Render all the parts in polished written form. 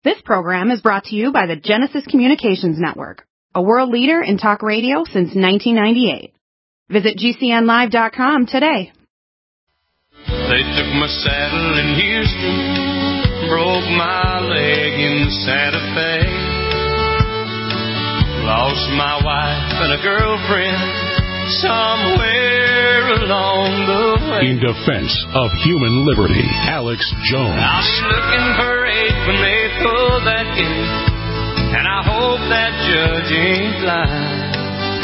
This program is brought to you by the Genesis Communications Network, a world leader in talk radio since 1998. Visit GCNlive.com today. They took my saddle in Houston, broke my leg in Santa Fe, lost my wife and a girlfriend somewhere along the way. In defense of human liberty, Alex Jones. I'll be looking for aid when they pull that gate, and I hope that judge ain't lying.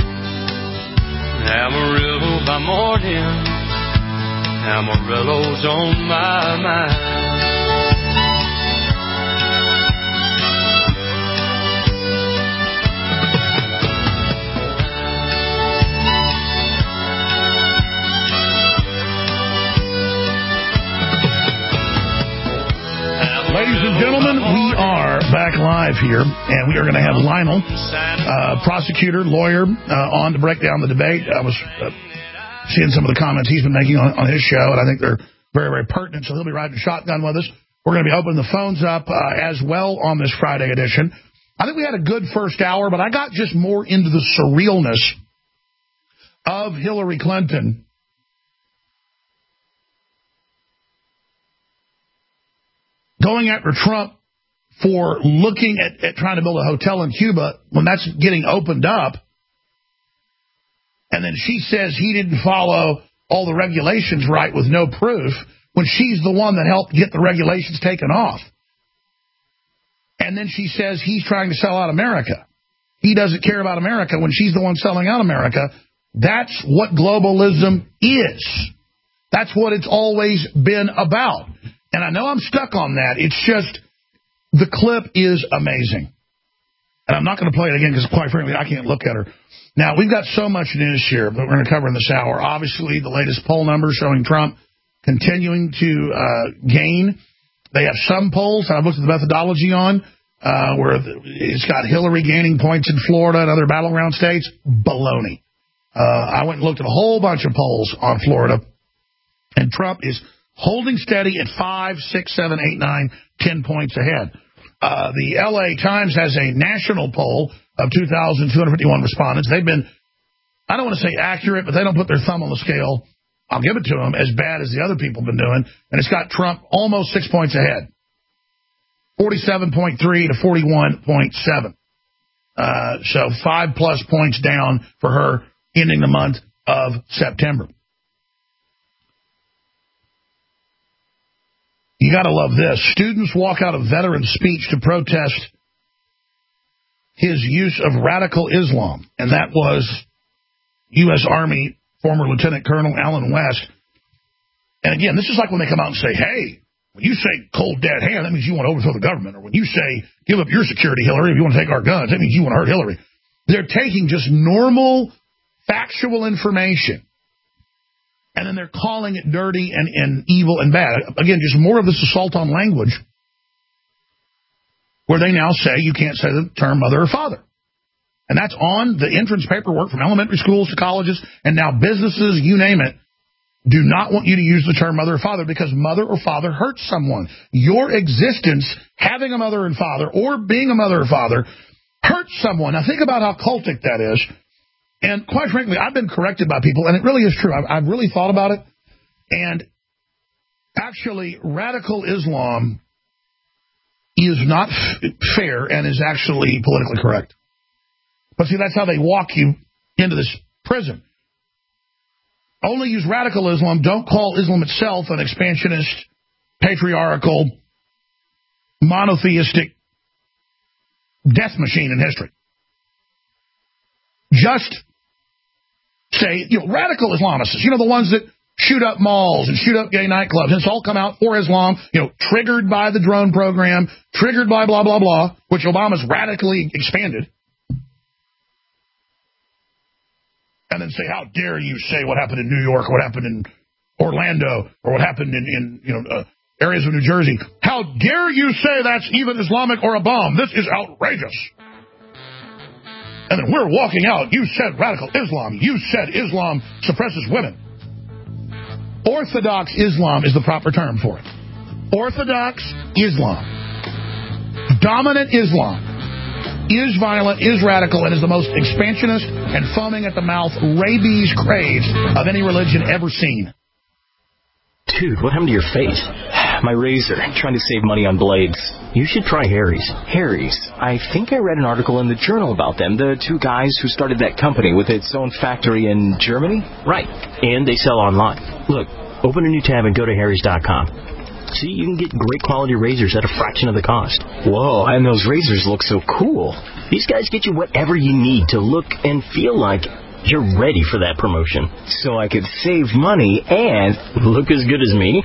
Amarillo by morning, Amarillo's on my mind. Ladies and gentlemen, we are back live here, and we are going to have Lionel, prosecutor, lawyer, on to break down the debate. I was seeing some of the comments he's been making on his show, and I think they're very, very pertinent, so he'll be riding shotgun with us. We're going to be opening the phones up as well on this Friday edition. I think we had a good first hour, but I got just more into the surrealness of Hillary Clinton going after Trump for looking at trying to build a hotel in Cuba when that's getting opened up. And then she says he didn't follow all the regulations right with no proof when she's the one that helped get the regulations taken off. And then she says he's trying to sell out America. He doesn't care about America when she's the one selling out America. That's what globalism is. That's what it's always been about. And I know I'm stuck on that. It's just the clip is amazing. And I'm not going to play it again because, quite frankly, I can't look at her. Now, we've got so much news here that we're going to cover in this hour. Obviously, the latest poll numbers showing Trump continuing to gain. They have some polls I've looked at the methodology on where it's got Hillary gaining points in Florida and other battleground states. Baloney. I went and looked at a whole bunch of polls on Florida, and Trump is holding steady at 5, 6, 7, 8, 9, 10 points ahead. The L.A. Times has a national poll of 2,251 respondents. They've been, I don't want to say accurate, but they don't put their thumb on the scale. I'll give it to them, as bad as the other people have been doing. And it's got Trump almost 6 points ahead, 47.3 to 41.7. So 5+ points down for her ending the month of September. You got to love this. Students walk out of veteran's speech to protest his use of radical Islam. And that was U.S. Army former Lieutenant Colonel Alan West. And again, this is like when they come out and say, hey, when you say cold dead hand, that means you want to overthrow the government. Or when you say give up your security, Hillary, if you want to take our guns, that means you want to hurt Hillary. They're taking just normal, factual information, and then they're calling it dirty and evil and bad. Again, just more of this assault on language where they now say you can't say the term mother or father. And that's on the entrance paperwork from elementary schools to colleges and now businesses, you name it, do not want you to use the term mother or father because mother or father hurts someone. Your existence, having a mother and father or being a mother or father, hurts someone. Now think about how cultic that is. And quite frankly, I've been corrected by people, and it really is true. I've really thought about it. And actually, radical Islam is not fair and is actually politically correct. But see, that's how they walk you into this prison. Only use radical Islam. Don't call Islam itself an expansionist, patriarchal, monotheistic death machine in history. Just say, radical Islamists, the ones that shoot up malls and shoot up gay nightclubs. And it's all come out for Islam, triggered by the drone program, triggered by blah, blah, blah, which Obama's radically expanded. And then say, how dare you say what happened in New York, or what happened in Orlando, or what happened in areas of New Jersey. How dare you say that's even Islamic or a bomb? This is outrageous. And then we're walking out. You said radical Islam. You said Islam suppresses women. Orthodox Islam is the proper term for it. Orthodox Islam dominant Islam is violent, is radical, and is the most expansionist and foaming at the mouth, rabies crazed of any religion ever seen. Dude, what happened to your face? My razor. Trying to save money on blades. You should try Harry's. Harry's. I think I read an article in the Journal about them. The two guys who started that company with its own factory in Germany? Right. And they sell online. Look, open a new tab and go to harrys.com. See, you can get great quality razors at a fraction of the cost. Whoa, and those razors look so cool. These guys get you whatever you need to look and feel like you're ready for that promotion. So I could save money and look as good as me.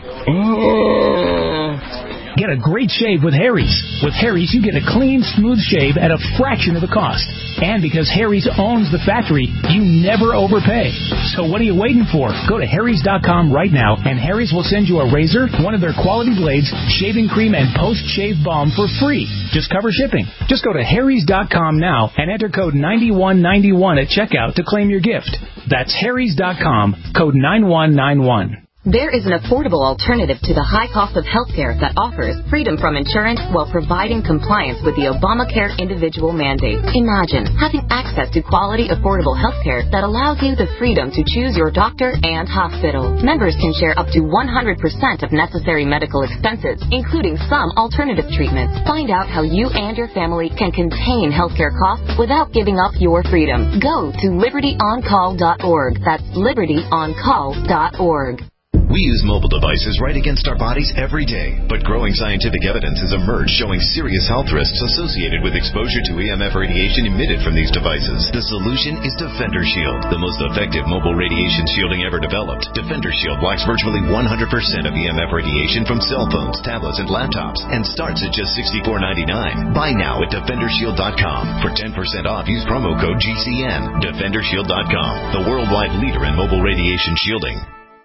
Get a great shave with Harry's. With Harry's, you get a clean, smooth shave at a fraction of the cost. And because Harry's owns the factory, you never overpay. So what are you waiting for? Go to harrys.com right now, and Harry's will send you a razor, one of their quality blades, shaving cream, and post-shave balm for free. Just cover shipping. Just go to harrys.com now and enter code 9191 at checkout to claim your gift. That's harrys.com, code 9191. There is an affordable alternative to the high cost of healthcare that offers freedom from insurance while providing compliance with the Obamacare individual mandate. Imagine having access to quality, affordable healthcare that allows you the freedom to choose your doctor and hospital. Members can share up to 100% of necessary medical expenses, including some alternative treatments. Find out how you and your family can contain healthcare costs without giving up your freedom. Go to libertyoncall.org. That's libertyoncall.org. We use mobile devices right against our bodies every day, but growing scientific evidence has emerged showing serious health risks associated with exposure to EMF radiation emitted from these devices. The solution is Defender Shield, the most effective mobile radiation shielding ever developed. Defender Shield blocks virtually 100% of EMF radiation from cell phones, tablets, and laptops, and starts at just $64.99. Buy now at DefenderShield.com. For 10% off, use promo code GCN. DefenderShield.com, the worldwide leader in mobile radiation shielding.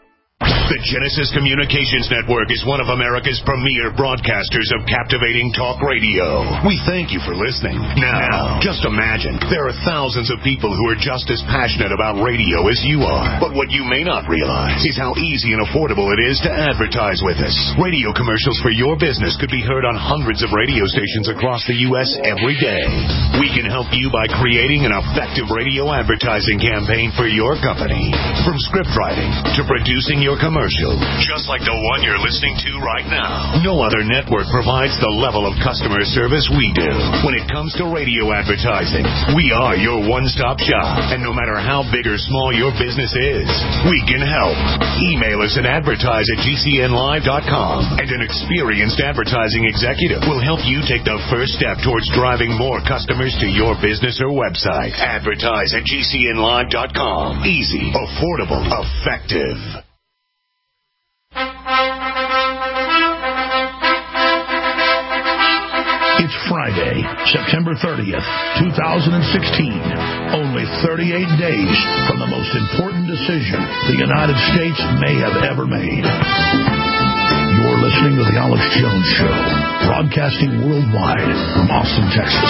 The Genesis Communications Network is one of America's premier broadcasters of captivating talk radio. We thank you for listening. Now, just imagine, there are thousands of people who are just as passionate about radio as you are. But what you may not realize is how easy and affordable it is to advertise with us. Radio commercials for your business could be heard on hundreds of radio stations across the U.S. every day. We can help you by creating an effective radio advertising campaign for your company. From script writing to producing your commercial, just like the one you're listening to right now. No other network provides the level of customer service we do. When it comes to radio advertising, we are your one-stop shop. And no matter how big or small your business is, we can help. Email us at advertise@gcnlive.com, and an experienced advertising executive will help you take the first step towards driving more customers to your business or website. Advertise@gcnlive.com. Easy, affordable, effective. It's Friday, September 30th, 2016. Only 38 days from the most important decision the United States may have ever made. You're listening to The Alex Jones Show, broadcasting worldwide from Austin, Texas.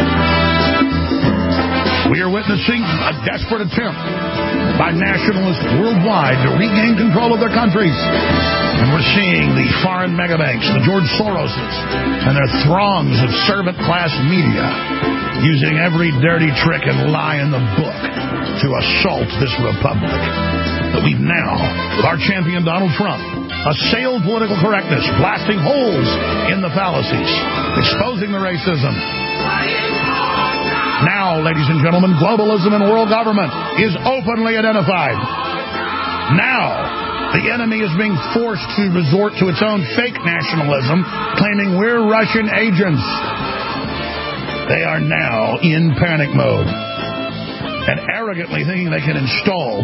We are witnessing a desperate attempt by nationalists worldwide to regain control of their countries. And we're seeing the foreign megabanks, the George Soroses, and their throngs of servant-class media using every dirty trick and lie in the book to assault this republic. But we've now, with our champion Donald Trump, assailed political correctness, blasting holes in the fallacies, exposing the racism. Now, ladies and gentlemen, globalism and world government is openly identified. Now, the enemy is being forced to resort to its own fake nationalism, claiming we're Russian agents. They are now in panic mode and arrogantly thinking they can install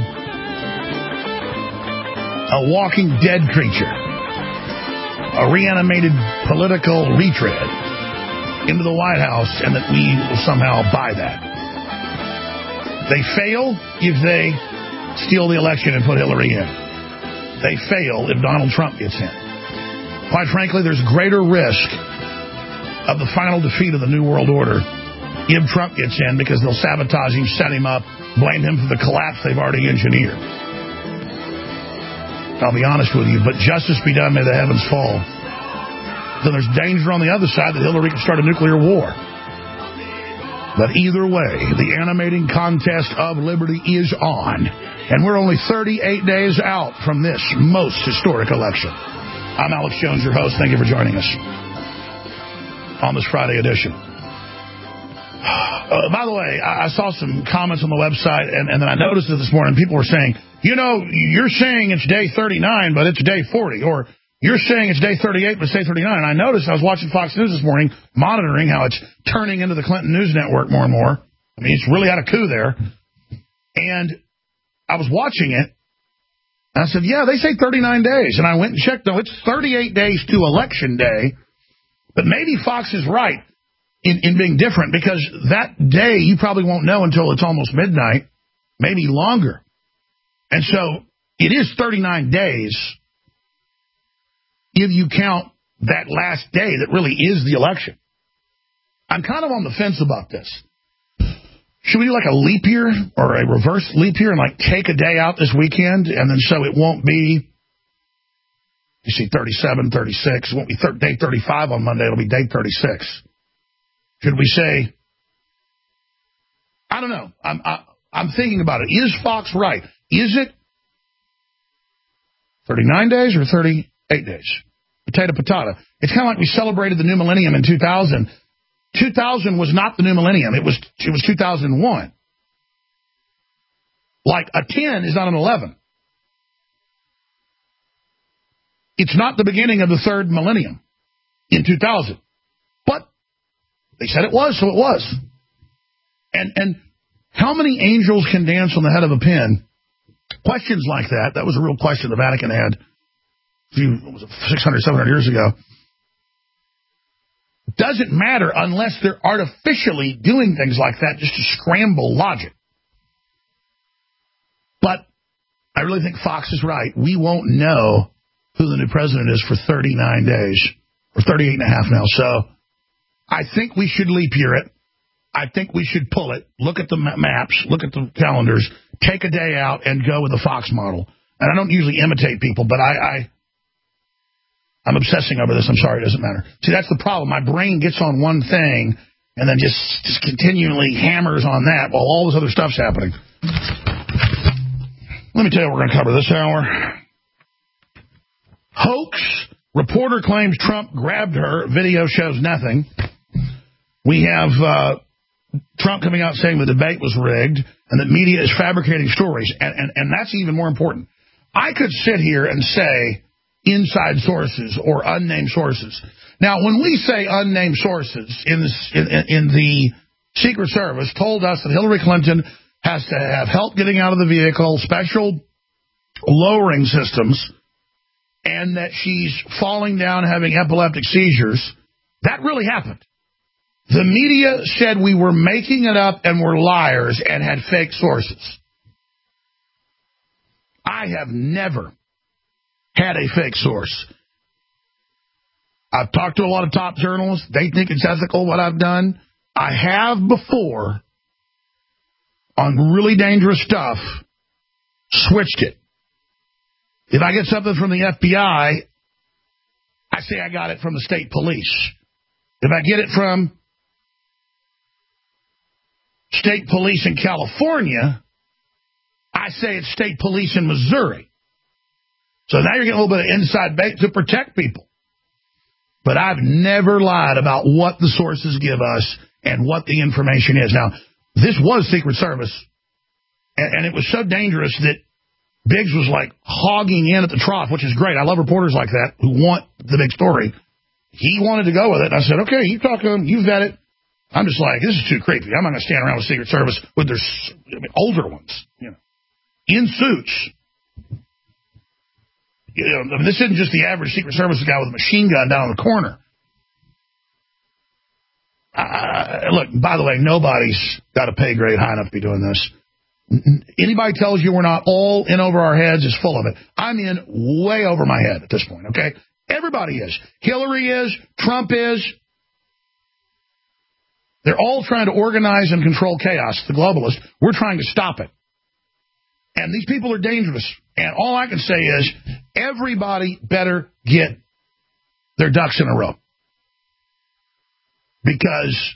a walking dead creature, a reanimated political retread into the White House, and that we will somehow buy that. They fail if they steal the election and put Hillary in. They fail if Donald Trump gets in. Quite frankly, there's greater risk of the final defeat of the New World Order if Trump gets in, because they'll sabotage him, set him up, blame him for the collapse they've already engineered. I'll be honest with you, but justice be done, may the heavens fall. then there's danger on the other side that Hillary could start a nuclear war. But either way, the animating contest of liberty is on. And we're only 38 days out from this most historic election. I'm Alex Jones, your host. Thank you for joining us on this Friday edition. By the way, I saw some comments on the website, and then I noticed it this morning. People were saying, you're saying it's day 39, but it's day 40. Or you're saying it's day 38, but it's day 39. And I noticed, I was watching Fox News this morning, monitoring how it's turning into the Clinton News Network more and more. I mean, it's really had a coup there. And I was watching it, and I said, yeah, they say 39 days. And I went and checked. No, it's 38 days to Election Day. But maybe Fox is right in being different, because that day you probably won't know until it's almost midnight, maybe longer. And so it is 39 days if you count that last day that really is the election. I'm kind of on the fence about this. Should we do like a leap year or a reverse leap year and like take a day out this weekend, and then so it won't be, 37, 36, it won't be day 35 on Monday, it'll be day 36. Should we say, I don't know, I'm thinking about it. Is Fox right? Is it 39 days or 38 days? Potato, potato. It's kind of like we celebrated the new millennium in 2000. 2000 was not the new millennium. It was 2001. Like a 10 is not an 11. It's not the beginning of the third millennium in 2000. But they said it was, so it was. And how many angels can dance on the head of a pin? Questions like that. That was a real question the Vatican had 600, 700 years ago. Doesn't matter unless they're artificially doing things like that just to scramble logic. But I really think Fox is right. We won't know who the new president is for 39 days, or 38 and a half now. So I think we should leap year it. I think we should pull it, look at the maps, look at the calendars, take a day out, and go with the Fox model. And I don't usually imitate people, but I'm obsessing over this. I'm sorry, it doesn't matter. See, that's the problem. My brain gets on one thing and then just continually hammers on that while all this other stuff's happening. Let me tell you what we're going to cover this hour. Hoax. Reporter claims Trump grabbed her. Video shows nothing. We have Trump coming out saying the debate was rigged and that media is fabricating stories. And that's even more important. I could sit here and say inside sources or unnamed sources. Now, when we say unnamed sources in the Secret Service told us that Hillary Clinton has to have help getting out of the vehicle, special lowering systems, and that she's falling down having epileptic seizures, that really happened. The media said we were making it up and were liars and had fake sources. I have never had a fake source. I've talked to a lot of top journalists. They think it's ethical what I've done. I have before, on really dangerous stuff, switched it. If I get something from the FBI, I say I got it from the state police. If I get it from state police in California, I say it's state police in Missouri. So now you're getting a little bit of inside bait to protect people. But I've never lied about what the sources give us and what the information is. Now, this was Secret Service, and it was so dangerous that Biggs was like hogging in at the trough, which is great. I love reporters like that who want the big story. He wanted to go with it. And I said, okay, you talk to him, you vet it. I'm just like, this is too creepy. I'm not going to stand around with Secret Service with their older ones, in suits. This isn't just the average Secret Service guy with a machine gun down in the corner. Look, by the way, nobody's got a pay grade high enough to be doing this. Anybody tells you we're not all in over our heads is full of it. I'm in way over my head at this point, okay? Everybody is. Hillary is. Trump is. They're all trying to organize and control chaos, the globalists. We're trying to stop it. And these people are dangerous. And all I can say is everybody better get their ducks in a row. because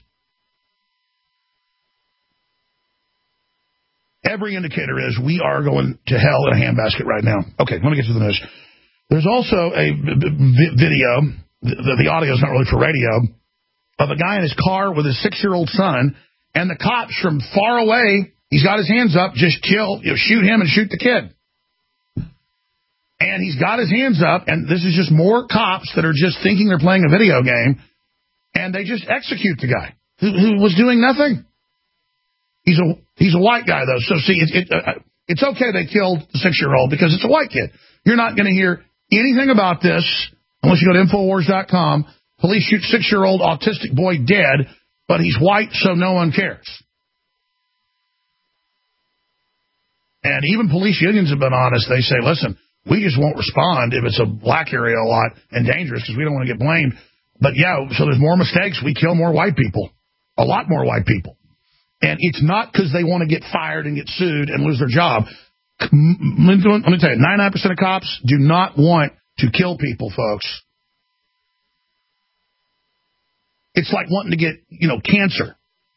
every indicator is we are going to hell in a handbasket right now. Okay, let me get to the news. There's also a video, the audio is not really for radio, of a guy in his car with his 6-year-old son, and the cops from far away, he's got his hands up, just shoot him and shoot the kid. And he's got his hands up, and this is just more cops that are just thinking they're playing a video game, and they just execute the guy who was doing nothing. He's a white guy, though, so see, it's okay they killed the 6-year-old because it's a white kid. You're not going to hear anything about this unless you go to Infowars.com. Police shoot 6-year-old autistic boy dead, but he's white, so no one cares. And even police unions have been honest. They say, listen, we just won't respond if it's a black area a lot and dangerous because we don't want to get blamed. But, yeah, so there's more mistakes. We kill more white people, a lot more white people. And it's not because they want to get fired and get sued and lose their job. Let me tell you, 99% of cops do not want to kill people, folks. It's like wanting to get, cancer.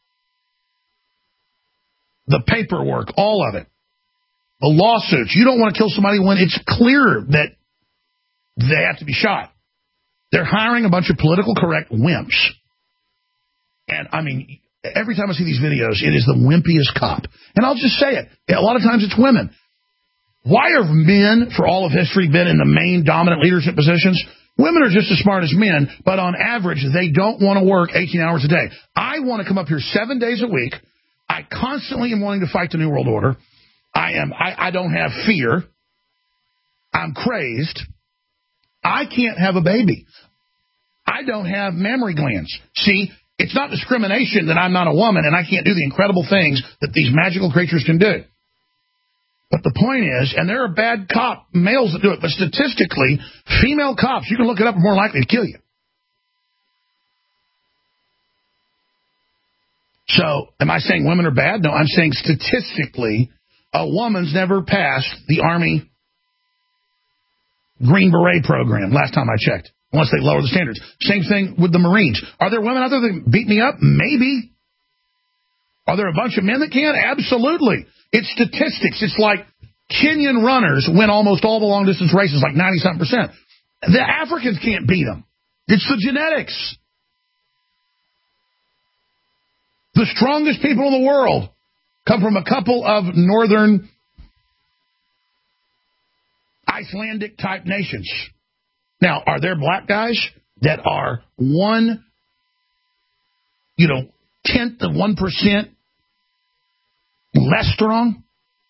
The paperwork, all of it. The lawsuits. You don't want to kill somebody when it's clear that they have to be shot. They're hiring a bunch of political correct wimps. And, every time I see these videos, it is the wimpiest cop. And I'll just say it. A lot of times it's women. Why have men, for all of history, been in the main dominant leadership positions? Women are just as smart as men, but on average, they don't want to work 18 hours a day. I want to come up here 7 days a week. I constantly am wanting to fight the New World Order. I don't have fear. I'm crazed. I can't have a baby. I don't have mammary glands. See, it's not discrimination that I'm not a woman and I can't do the incredible things that these magical creatures can do. But the point is, and there are bad males that do it, but statistically, female cops, you can look it up, are more likely to kill you. So, am I saying women are bad? No, I'm saying statistically, a woman's never passed the Army Green Beret program, last time I checked, unless they lower the standards. Same thing with the Marines. Are there women out there that beat me up? Maybe. Are there a bunch of men that can? Absolutely. It's statistics. It's like Kenyan runners win almost all the long-distance races, like 90-something%. The Africans can't beat them. It's the genetics. The strongest people in the world come from a couple of northern Icelandic-type nations. Now, are there black guys that are 1/10 of 1% less strong?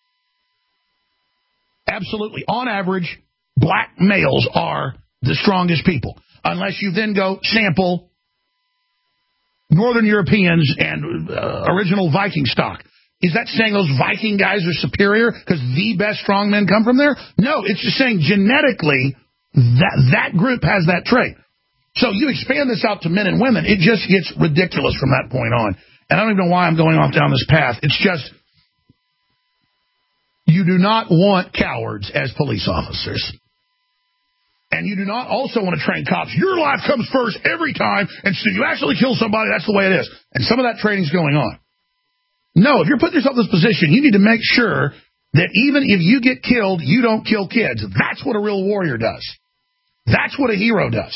Absolutely. On average, black males are the strongest people, unless you then go sample Northern Europeans and original Viking stock. Is that saying those Viking guys are superior because the best strong men come from there? No, it's just saying genetically that group has that trait. So you expand this out to men and women, it just gets ridiculous from that point on. And I don't even know why I'm going off down this path. It's just, you do not want cowards as police officers. And you do not also want to train cops. Your life comes first every time, and so you actually kill somebody, that's the way it is. And some of that training's going on. No, if you're putting yourself in this position, you need to make sure that even if you get killed, you don't kill kids. That's what a real warrior does. That's what a hero does.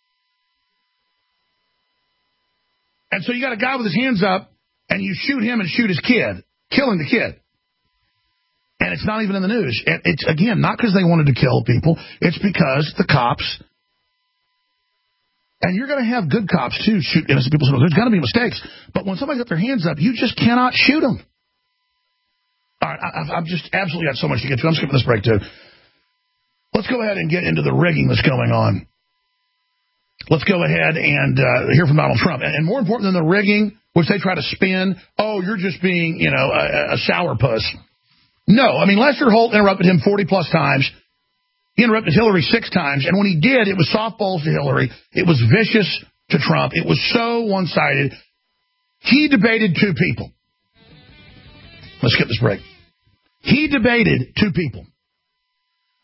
And so you got a guy with his hands up, and you shoot him and shoot his kid, killing the kid. And it's not even in the news. It's, again, not because they wanted to kill people. It's because the cops, and you're going to have good cops, too, shoot innocent people. There's going to be mistakes. But when somebody's got their hands up, you just cannot shoot them. All right, I've just absolutely got so much to get to. I'm skipping this break, too. Let's go ahead and get into the rigging that's going on. Let's go ahead and hear from Donald Trump. And more important than the rigging, which they try to spin, oh, you're just being, a sourpuss. No, Lester Holt interrupted him 40-plus times. He interrupted Hillary 6 times. And when he did, it was softballs to Hillary. It was vicious to Trump. It was so one-sided. He debated 2 people. Let's skip this break. He debated 2 people.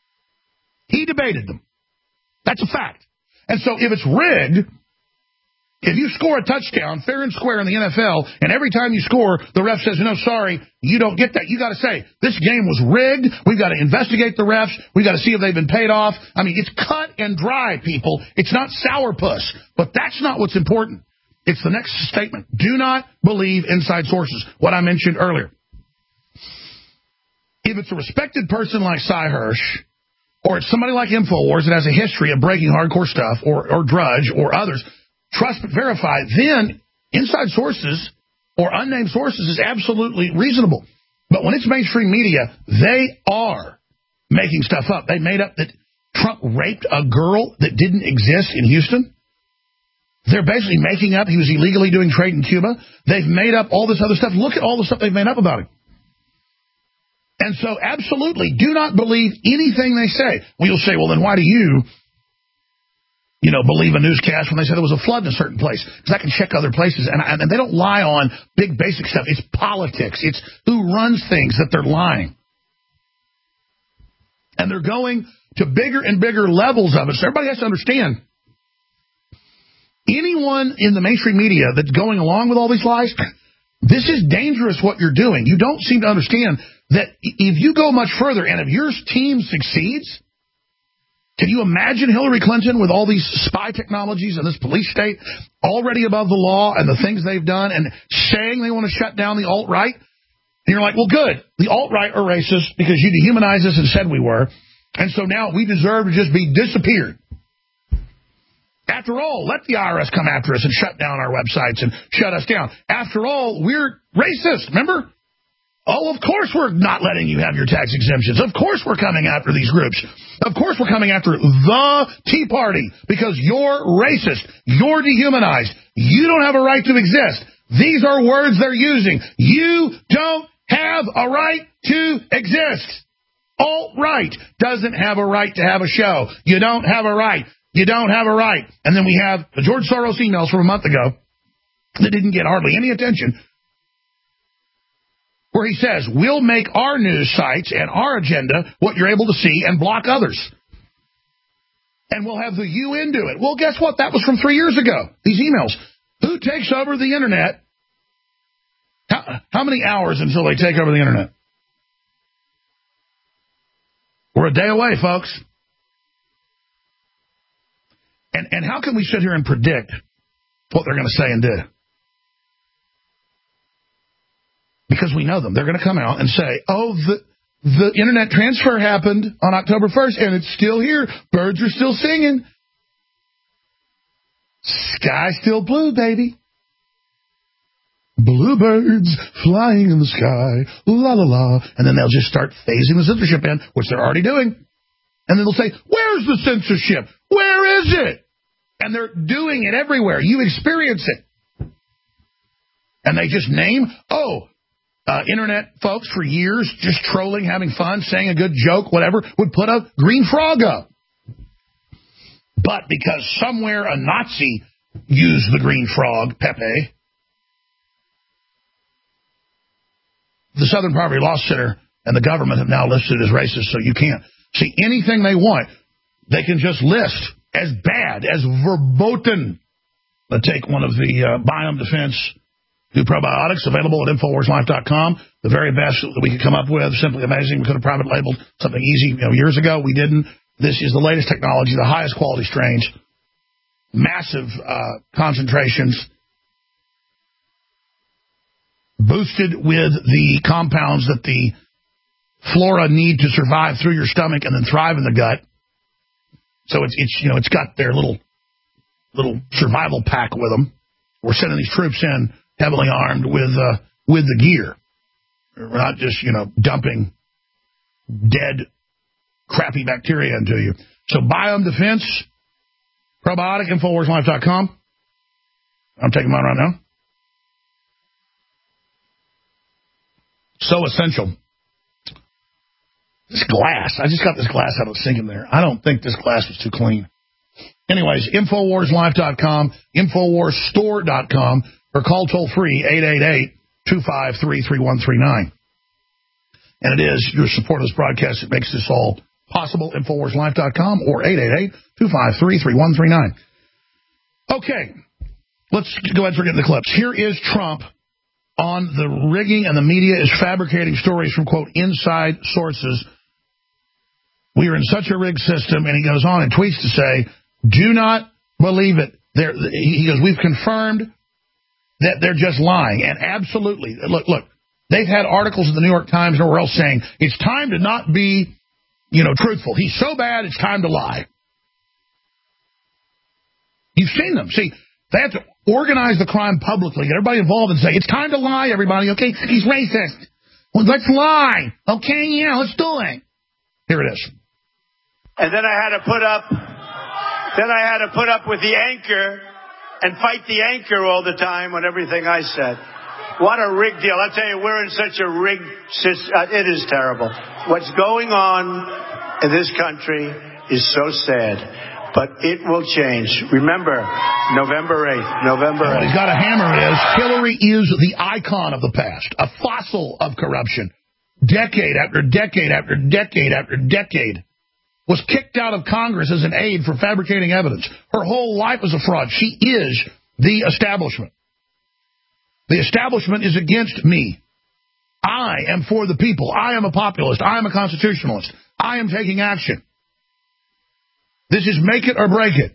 He debated them. That's a fact. And so if it's rigged, If you score a touchdown fair and square in the NFL, and every time you score, the ref says, no, sorry, you don't get that. You got to say, this game was rigged. We've got to investigate the refs. We've got to see if they've been paid off. I mean, it's cut and dry, people. It's not sourpuss. But that's not what's important. It's the next statement. Do not believe inside sources, what I mentioned earlier. If it's a respected person like Cy Hirsch, or it's somebody like InfoWars that has a history of breaking hardcore stuff, or Drudge, or others, trust but verify, then inside sources or unnamed sources is absolutely reasonable. But when it's mainstream media, they are making stuff up. They made up that Trump raped a girl that didn't exist in Houston. They're basically making up he was illegally doing trade in Cuba. They've made up all this other stuff. Look at all the stuff they've made up about him. And so absolutely do not believe anything they say. Well, you'll say, well, then why do you believe a newscast when they said there was a flood in a certain place? Because I can check other places. And they don't lie on big basic stuff. It's politics. It's who runs things that they're lying. And they're going to bigger and bigger levels of it. So everybody has to understand, anyone in the mainstream media that's going along with all these lies, this is dangerous what you're doing. You don't seem to understand that if you go much further and if your team succeeds, can you imagine Hillary Clinton with all these spy technologies and this police state already above the law and the things they've done and saying they want to shut down the alt-right? And you're like, well, good. The alt-right are racist because you dehumanized us and said we were. And so now we deserve to just be disappeared. After all, let the IRS come after us and shut down our websites and shut us down. After all, we're racist, remember? Oh, of course we're not letting you have your tax exemptions. Of course we're coming after these groups. Of course we're coming after the Tea Party because you're racist. You're dehumanized. You don't have a right to exist. These are words they're using. You don't have a right to exist. Alt-right doesn't have a right to have a show. You don't have a right. You don't have a right. And then we have the George Soros emails from a month ago that didn't get hardly any attention, where he says, we'll make our news sites and our agenda what you're able to see and block others. And we'll have the UN do it. Well, guess what? That was from 3 years ago, these emails. Who takes over the Internet? How many hours until they take over the Internet? We're a day away, folks. And how can we sit here and predict what they're going to say and do? Because we know them. They're going to come out and say, oh, the Internet transfer happened on October 1st, and it's still here. Birds are still singing. Sky's still blue, baby. Bluebirds flying in the sky, la, la, la. And then they'll just start phasing the censorship in, which they're already doing. And then they'll say, where's the censorship? Where is it? And they're doing it everywhere. You experience it. And they just name, Internet folks for years just trolling, having fun, saying a good joke, whatever, would put a green frog up. But because somewhere a Nazi used the green frog, Pepe, the Southern Poverty Law Center and the government have now listed as racist, so you can't. See, anything they want, they can just list as bad, as verboten. Let's take one of the Biome Defense new probiotics available at InfoWarsLife.com. The very best that we could come up with. Simply amazing. We could have private labeled something easy years ago. We didn't. This is the latest technology, the highest quality strains, massive concentrations, boosted with the compounds that the flora need to survive through your stomach and then thrive in the gut. So it's got their little survival pack with them. We're sending these troops in heavily armed with the gear. We're not just dumping dead, crappy bacteria into you. So Biome Defense probiotic, InfoWarsLife.com. I'm taking mine right now. So essential. This glass. I just got this glass out of the sink in there. I don't think this glass was too clean. Anyways, InfoWarsLife.com, InfoWarsStore.com, or call toll-free 888-253-3139. And it is your support of this broadcast that makes this all possible, InfoWarsLife.com or 888-253-3139. Okay. Let's go ahead and forget the clips. Here is Trump on the rigging, and the media is fabricating stories from, quote, inside sources. We are in such a rigged system, and he goes on and tweets to say, do not believe it. He goes, we've confirmed that they're just lying. And absolutely, look, they've had articles in the New York Times and everywhere else saying, it's time to not be, truthful. He's so bad, it's time to lie. You've seen them. See, they have to organize the crime publicly, get everybody involved and say, it's time to lie, everybody, okay? He's racist. Well, let's lie. Okay, yeah, let's do it. Here it is. And then I had to put up with the anchor and fight the anchor all the time on everything I said. What a rigged deal. I tell you, we're in such a rigged system. It is terrible. What's going on in this country is so sad. But it will change. Remember, November 8th. What he's got to hammer is, Hillary is the icon of the past, a fossil of corruption. Decade after decade after decade after decade. Was kicked out of Congress as an aide for fabricating evidence. Her whole life was a fraud. She is the establishment. The establishment is against me. I am for the people. I am a populist. I am a constitutionalist. I am taking action. This is make it or break it.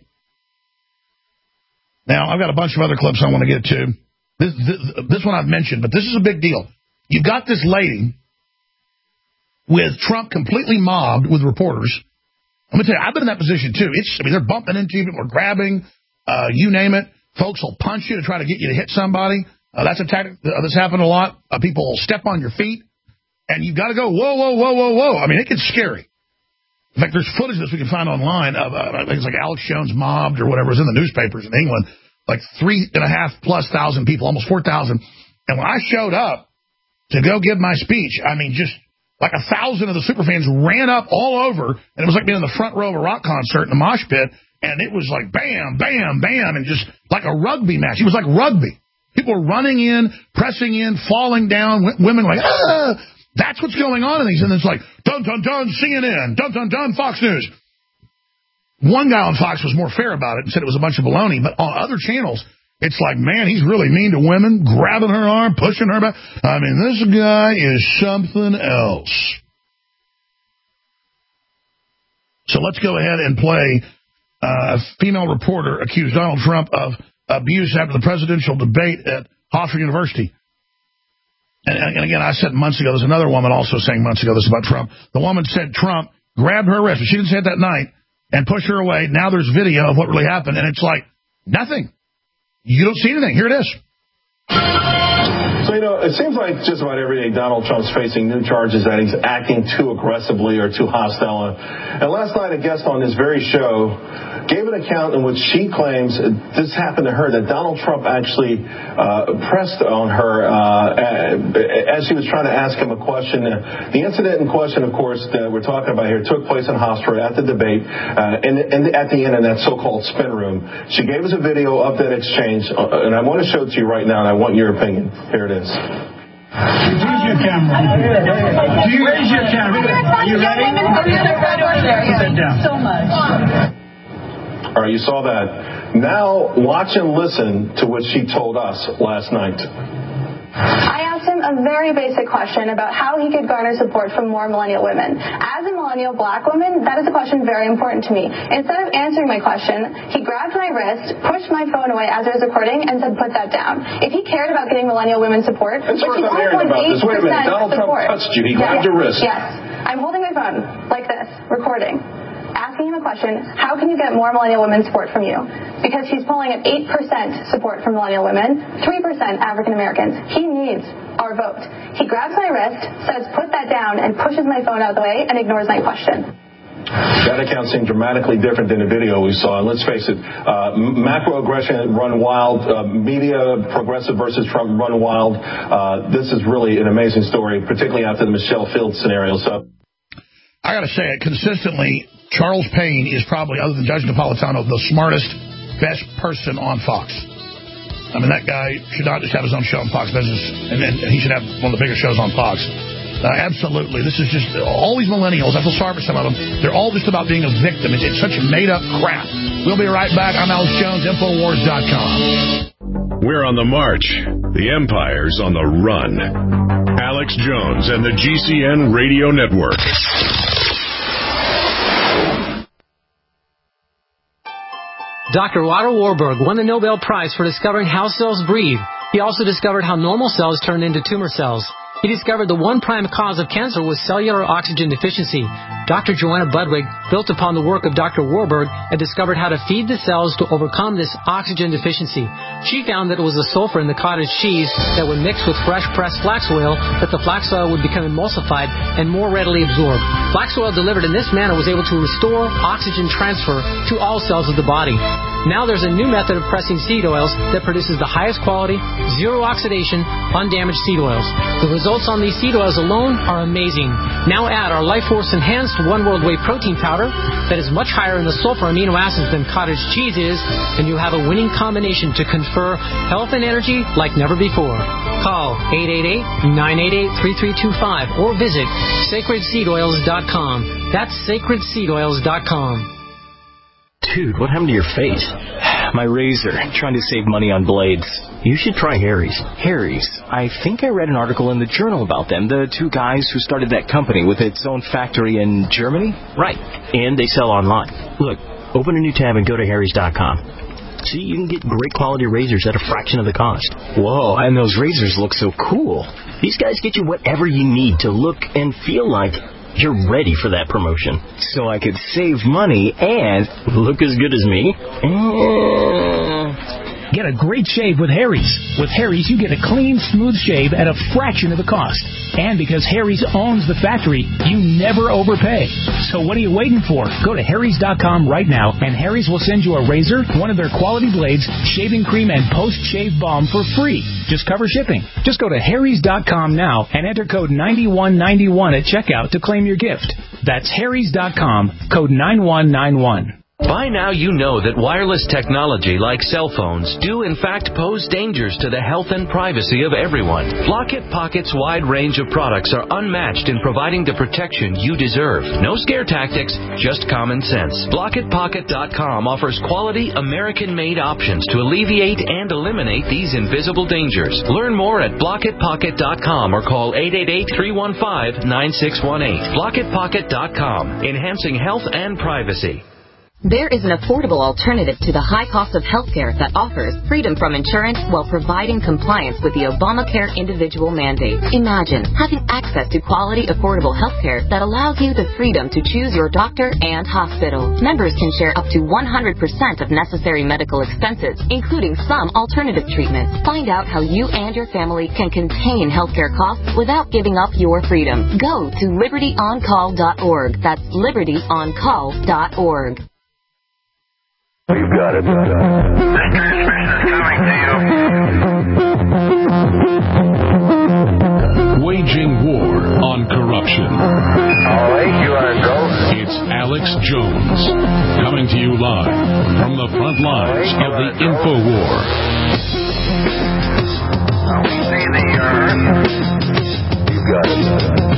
Now, I've got a bunch of other clips I want to get to. This one I've mentioned, but this is a big deal. You've got this lady with Trump completely mobbed with reporters. I'm going to tell you, I've been in that position, too. They're bumping into you, people are grabbing, you name it. Folks will punch you to try to get you to hit somebody. That's a tactic that's happened a lot. People will step on your feet, and you've got to go, whoa, whoa, whoa, whoa, whoa. I mean, it gets scary. In fact, there's footage of this we can find online of, I think it's like Alex Jones mobbed or whatever. It was in the newspapers in England, like 3,500+ people, almost 4,000. And when I showed up to go give my speech, I mean, just like 1,000 of the superfans ran up all over, and it was like being in the front row of a rock concert in a mosh pit, and it was like bam, bam, bam, and just like a rugby match. It was like rugby. People were running in, pressing in, falling down, women like, ah! That's what's going on in these. And it's like, dun, dun, dun, CNN, dun, dun, dun, Fox News. One guy on Fox was more fair about it and said it was a bunch of baloney. But on other channels, it's like, man, he's really mean to women, grabbing her arm, pushing her back. I mean, this guy is something else. So let's go ahead and play a female reporter accused Donald Trump of abuse after the presidential debate at Hofstra University. And again, I said months ago, there's another woman also saying months ago this about Trump. The woman said Trump grabbed her wrist, but she didn't say it that night, and pushed her away. Now there's video of what really happened, and it's like, nothing. You don't see anything. Here it is. So, it seems like just about every day Donald Trump's facing new charges that he's acting too aggressively or too hostile. And last night, a guest on this very show gave an account in which she claims this happened to her, that Donald Trump actually pressed on her as she was trying to ask him a question. The incident in question, of course, that we're talking about here took place in Hofstra at the debate and at the end in that so-called spin room. She gave us a video of that exchange, and I want to show it to you right now, and I want your opinion. Here it is. Use your camera. Do you raise your camera? Are you ready? Put that down. So much. All right, you saw that. Now watch and listen to what she told us last night. I asked him a very basic question about how he could garner support from more millennial women. As a millennial black woman, that is a question very important to me. Instead of answering my question, he grabbed my wrist, pushed my phone away as I was recording, and said, put that down. If he cared about getting millennial women support, That's first I'm hearing about this. Wait a minute. Donald Trump touched you. He grabbed your wrist. Yes. I'm holding my phone like this, recording. Asking him a question, how can you get more millennial women support from you? Because he's polling at 8% support from millennial women, 3% African Americans. He needs our vote. He grabs my wrist, says put that down, and pushes my phone out of the way and ignores my question. That account seemed dramatically different than the video we saw. And let's face it, macro aggression run wild, media progressive versus Trump run wild. This is really an amazing story, particularly after the Michelle Fields scenario. So, I got to say it consistently. Charles Payne is probably, other than Judge Napolitano, the smartest, best person on Fox. I mean, that guy should not just have his own show on Fox Business, and he should have one of the biggest shows on Fox. Absolutely. This is just, all these millennials, I feel sorry for some of them, they're all just about being a victim. It's such made-up crap. We'll be right back. I'm Alex Jones, Infowars.com. We're on the march. The empire's on the run. Alex Jones and the GCN Radio Network. Dr. Otto Warburg won the Nobel Prize for discovering how cells breathe. He also discovered how normal cells turn into tumor cells. He discovered the one prime cause of cancer was cellular oxygen deficiency. Dr. Joanna Budwig built upon the work of Dr. Warburg and discovered how to feed the cells to overcome this oxygen deficiency. She found that it was the sulfur in the cottage cheese that would mix with fresh pressed flax oil that the flax oil would become emulsified and more readily absorbed. Flax oil delivered in this manner was able to restore oxygen transfer to all cells of the body. Now there's a new method of pressing seed oils that produces the highest quality, zero oxidation, undamaged seed oils. The results on these seed oils alone are amazing. Now add our Life Force Enhanced One World Whey Protein Powder that is much higher in the sulfur amino acids than cottage cheese is, and you have a winning combination to confer health and energy like never before. Call 888-988-3325 or visit sacredseedoils.com. That's sacredseedoils.com. Dude, what happened to your face? My razor. Trying to save money on blades. You should try Harry's. Harry's. I think I read an article in the journal about them. The two guys who started that company with its own factory in Germany? Right. And they sell online. Look, open a new tab and go to harrys.com. See, you can get great quality razors at a fraction of the cost. Whoa, and those razors look so cool. These guys get you whatever you need to look and feel like you're ready for that promotion. So I could save money and look as good as me. Get a great shave with Harry's. With Harry's, you get a clean, smooth shave at a fraction of the cost. And because Harry's owns the factory, you never overpay. So what are you waiting for? Go to harrys.com right now, and Harry's will send you a razor, one of their quality blades, shaving cream, and post-shave balm for free. Just cover shipping. Just go to harrys.com now and enter code 9191 at checkout to claim your gift. That's harrys.com, code 9191. By now you know that wireless technology like cell phones do in fact pose dangers to the health and privacy of everyone. Blockit Pocket's wide range of products are unmatched in providing the protection you deserve. No scare tactics, just common sense. BlockitPocket.com offers quality American-made options to alleviate and eliminate these invisible dangers. Learn more at BlockitPocket.com or call 888-315-9618. BlockitPocket.com, enhancing health and privacy. There is an affordable alternative to the high cost of healthcare that offers freedom from insurance while providing compliance with the Obamacare individual mandate. Imagine having access to quality, affordable healthcare that allows you the freedom to choose your doctor and hospital. Members can share up to 100% of necessary medical expenses, including some alternative treatments. Find out how you and your family can contain healthcare costs without giving up your freedom. Go to libertyoncall.org. That's libertyoncall.org. You got it. This transmission is coming to you. Waging war on corruption. All right, you are go. It's Alex Jones, coming to you live from the front lines of the info war. We see the earth. You got it.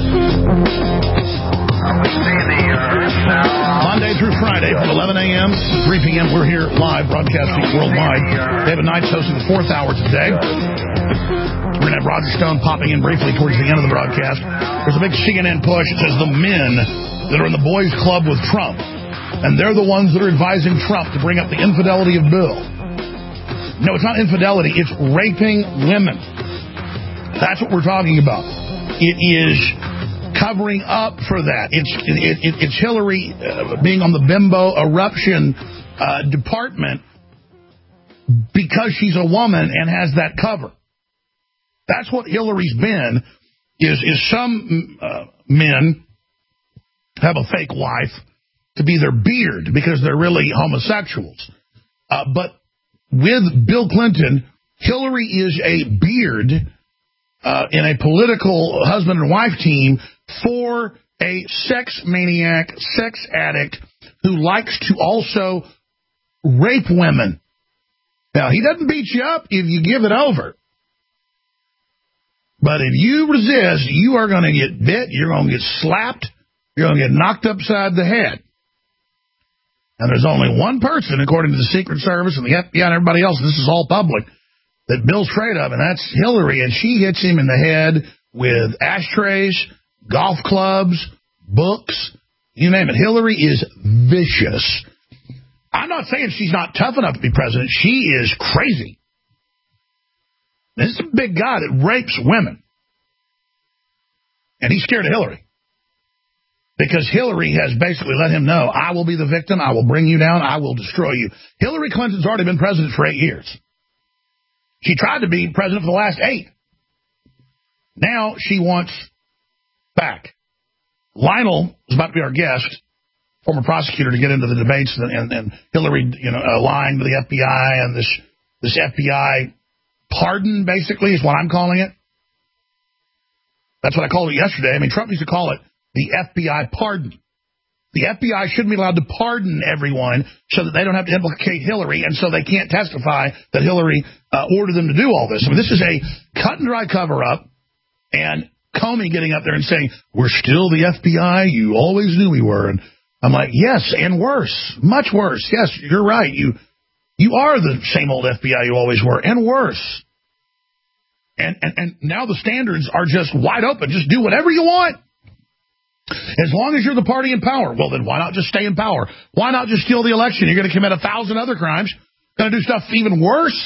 We see the earth now. Monday through Friday from 11 a.m. to 3 p.m. We're here live broadcasting worldwide. David Knight's hosting the fourth hour today. We're going to have Roger Stone popping in briefly towards the end of the broadcast. There's a big CNN push. It says the men that are in the boys' club with Trump, and they're the ones that are advising Trump to bring up the infidelity of Bill. No, it's not infidelity. It's raping women. That's what we're talking about. It is covering up for that. It's Hillary being on the bimbo eruption department because she's a woman and has that cover. That's what Hillary's been. Is some men have a fake wife to be their beard because they're really homosexuals. But with Bill Clinton, Hillary is a beard in a political husband and wife team for a sex maniac, sex addict who likes to also rape women. Now, he doesn't beat you up if you give it over. But if you resist, you are going to get bit, you're going to get slapped, you're going to get knocked upside the head. And there's only one person, according to the Secret Service and the FBI and everybody else, this is all public, that Bill's afraid of, and that's Hillary, and she hits him in the head with ashtrays, golf clubs, books, you name it. Hillary is vicious. I'm not saying she's not tough enough to be president. She is crazy. This is a big guy that rapes women. And he's scared of Hillary. Because Hillary has basically let him know, I will be the victim, I will bring you down, I will destroy you. Hillary Clinton's already been president for 8 years. She tried to be president for the last 8. Now she wants back. Lionel is about to be our guest, former prosecutor, to get into the debates and Hillary, lying to the FBI and this FBI pardon, basically, is what I'm calling it. That's what I called it yesterday. I mean, Trump used to call it the FBI pardon. The FBI shouldn't be allowed to pardon everyone so that they don't have to implicate Hillary and so they can't testify that Hillary ordered them to do all this. I mean, this is a cut and dry cover-up, and Comey getting up there and saying, we're still the FBI, you always knew we were. And I'm like, yes, and worse, much worse. Yes, you're right. You are the same old FBI you always were, and worse. And now the standards are just wide open. Just do whatever you want. As long as you're the party in power. Well, then why not just stay in power? Why not just steal the election? You're going to commit 1,000 other crimes. Going to do stuff even worse?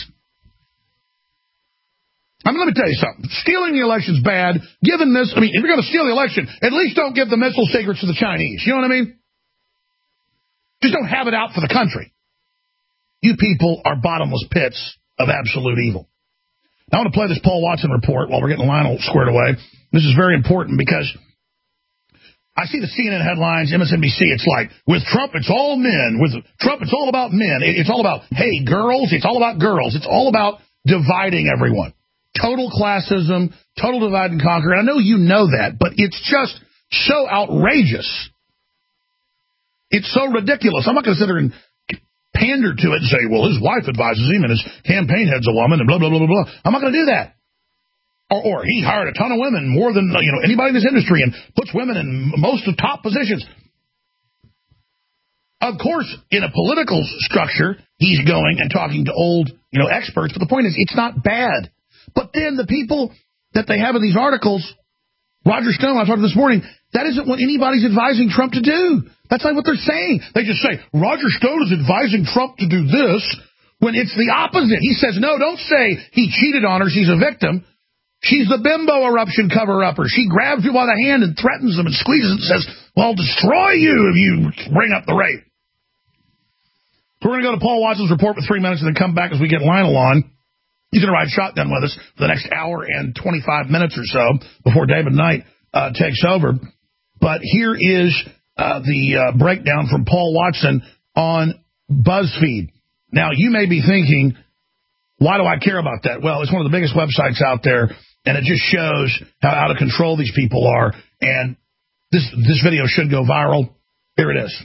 I mean, let me tell you something. Stealing the election's bad. Given this, I mean, if you're going to steal the election, at least don't give the missile secrets to the Chinese. You know what I mean? Just don't have it out for the country. You people are bottomless pits of absolute evil. Now, I want to play this Paul Watson report while we're getting Lionel squared away. This is very important because I see the CNN headlines, MSNBC, it's like, with Trump, it's all men. With Trump, it's all about men. It's all about, hey, girls. It's all about girls. It's all about dividing everyone. Total classism, total divide and conquer. And I know you know that, but it's just so outrageous. It's so ridiculous. I'm not going to sit there and pander to it and say, well, his wife advises him and his campaign head's a woman and blah, blah, blah, blah, blah. I'm not going to do that. Or he hired a ton of women, more than anybody in this industry, and puts women in most of top positions. Of course, in a political structure, he's going and talking to old, experts. But the point is, it's not bad. But then the people that they have in these articles, Roger Stone, I talked to this morning, that isn't what anybody's advising Trump to do. That's not what they're saying. They just say, Roger Stone is advising Trump to do this, when it's the opposite. He says, no, don't say he cheated on her, she's a victim. She's the bimbo eruption cover-upper. She grabs you by the hand and threatens them and squeezes and says, well, I'll destroy you if you bring up the rape. So we're going to go to Paul Watson's report for 3 minutes and then come back as we get Lionel on. He's going to ride shotgun with us for the next hour and 25 minutes or so before David Knight takes over. But here is the breakdown from Paul Watson on BuzzFeed. Now, you may be thinking, why do I care about that? Well, it's one of the biggest websites out there, and it just shows how out of control these people are. And this video should go viral. Here it is.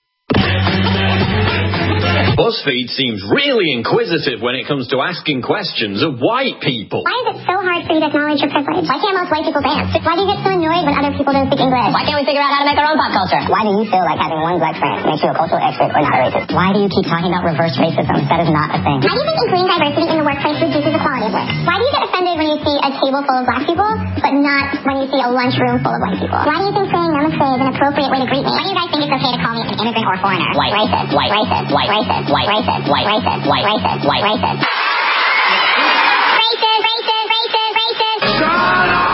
BuzzFeed seems really inquisitive when it comes to asking questions of white people. Why is it so hard for you to acknowledge your privilege? Why can't most white people dance? Why do you get so annoyed when other people don't speak English? Why can't we figure out how to make our own pop culture? Why do you feel like having one black friend makes you a cultural expert or not a racist? Why do you keep talking about reverse racism? That is not a thing. Why do you think including diversity in the workplace reduces the quality of work? Why do you get offended when you see a table full of black people, but not when you see a lunchroom full of white people? Why do you think saying namaste is an appropriate way to greet me? Why do you guys think it's okay to call me an immigrant or foreigner? White. Racist. White. Racist. White. Racist. White. Racist. White. Racist. White. Racist. White. Racist. Racist. Racist. Racist. Racist. Shut up!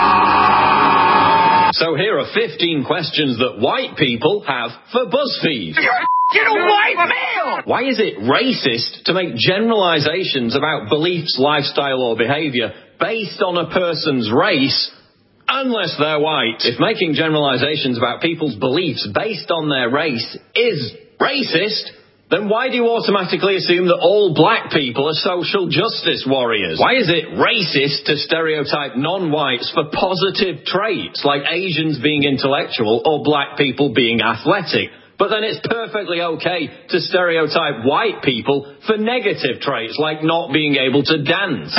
So here are 15 questions that white people have for BuzzFeed. You're a white male! Why is it racist to make generalizations about beliefs, lifestyle, or behavior based on a person's race unless they're white? If making generalizations about people's beliefs based on their race is racist, then why do you automatically assume that all black people are social justice warriors? Why is it racist to stereotype non-whites for positive traits like Asians being intellectual or black people being athletic? But then it's perfectly okay to stereotype white people for negative traits like not being able to dance.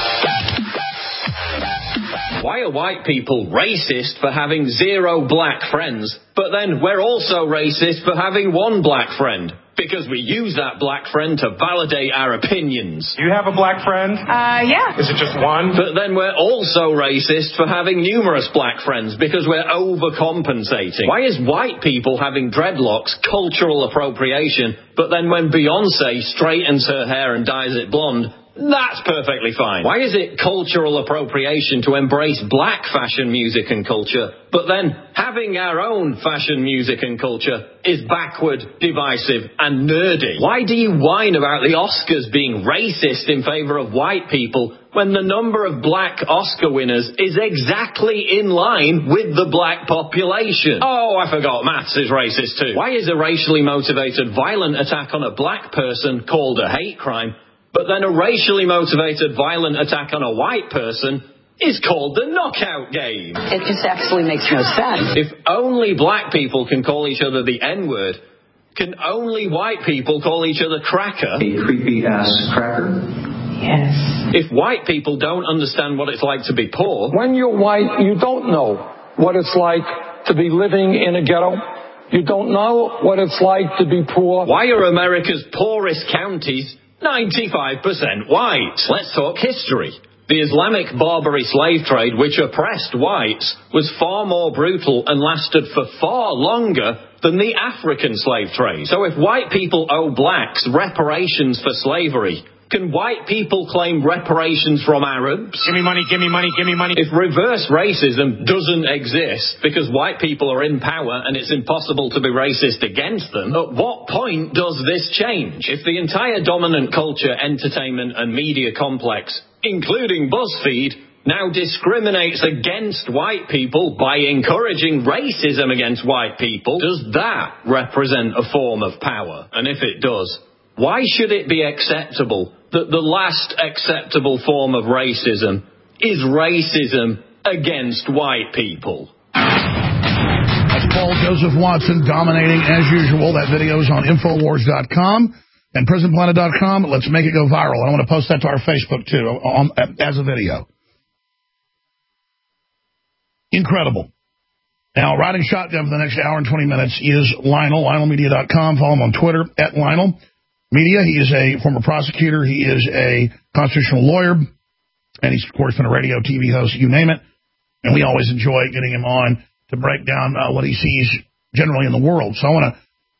Why are white people racist for having 0 black friends, but then we're also racist for having 1 black friend? because we use that black friend to validate our opinions. Do you have a black friend? Yeah. Is it just one? But then we're also racist for having numerous black friends because we're overcompensating. Why is white people having dreadlocks cultural appropriation, but then when Beyonce straightens her hair and dyes it blonde, that's perfectly fine? Why is it cultural appropriation to embrace black fashion, music and culture, but then having our own fashion, music and culture is backward, divisive and nerdy? Why do you whine about the Oscars being racist in favour of white people when the number of black Oscar winners is exactly in line with the black population? Oh, I forgot, maths is racist too. Why is a racially motivated violent attack on a black person called a hate crime, but then a racially motivated violent attack on a white person is called the knockout game? It just absolutely makes no sense. If only black people can call each other the N-word, can only white people call each other cracker? A creepy-ass cracker? Yes. If white people don't understand what it's like to be poor... When you're white, you don't know what it's like to be living in a ghetto. You don't know what it's like to be poor. Why are America's poorest counties 95% white? Let's talk history. The Islamic Barbary slave trade, which oppressed whites, was far more brutal and lasted for far longer than the African slave trade. So if white people owe blacks reparations for slavery, can white people claim reparations from Arabs? Give me money, give me money, give me money. If reverse racism doesn't exist because white people are in power and it's impossible to be racist against them, at what point does this change? If the entire dominant culture, entertainment and media complex, including BuzzFeed, now discriminates against white people by encouraging racism against white people, does that represent a form of power? And if it does, why should it be acceptable that the last acceptable form of racism is racism against white people? That's Paul Joseph Watson dominating as usual. That video is on Infowars.com and PrisonPlanet.com. Let's make it go viral. I want to post that to our Facebook, too, as a video. Incredible. Now, riding shotgun for the next hour and 20 minutes is Lionel, LionelMedia.com. Follow him on Twitter, @Lionel Media. He is a former prosecutor. He is a constitutional lawyer. And he's, of course, been a radio, TV host, you name it. And we always enjoy getting him on to break down what he sees generally in the world. So I want